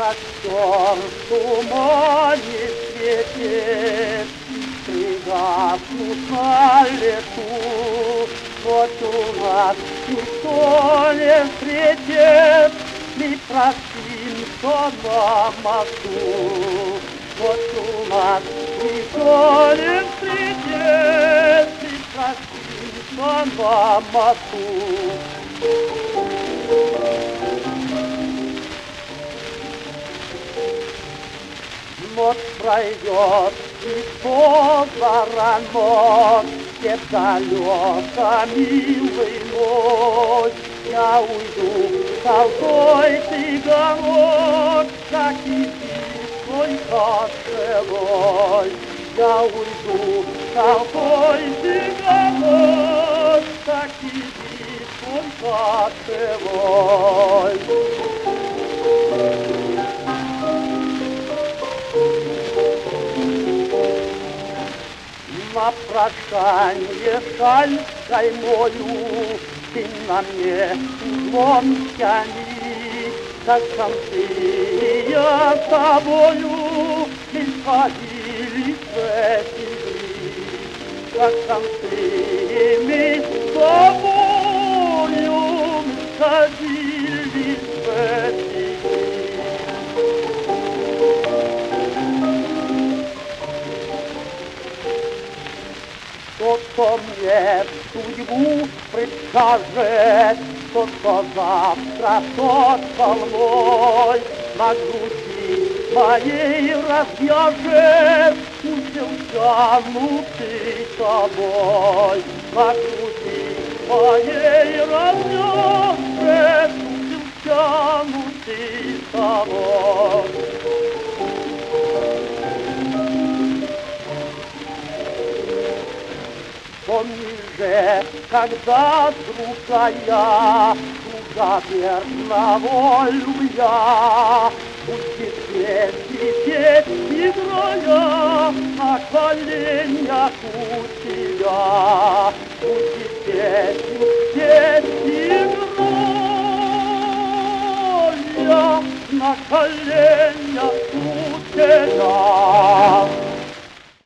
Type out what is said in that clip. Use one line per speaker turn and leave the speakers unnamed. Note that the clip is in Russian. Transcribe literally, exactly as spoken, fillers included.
Костер в тумане светит, пригаснут на лету. Вот у нас никто не встретит, мы просимся на мосту. Вот у нас никто не встретит, мы просимся на мосту. Ночь пройдет, и кто баранок, где далеко, милый мой, я уйду в толпой цыганок, как и ты свой кошелой. Я уйду в толпой цыганок, как и ты свой кошелой. На прощанье шаль каймою ты на мне углом тяни, как концы я с тобою мы сходили в эти дни, как концы мы с тобою мы сходили в эти дни. Кто мне судьбу предскажет, тот, кто завтра, тот со мной на груди моей развяжет узел тянутый тобой. На груди моей развяжет узел тянутый тобой. Помни же, когда, другая, друга верно волю я, будет петь, петь, играя на коленях у тебя. Будет петь, петь, играя на коленях у тебя.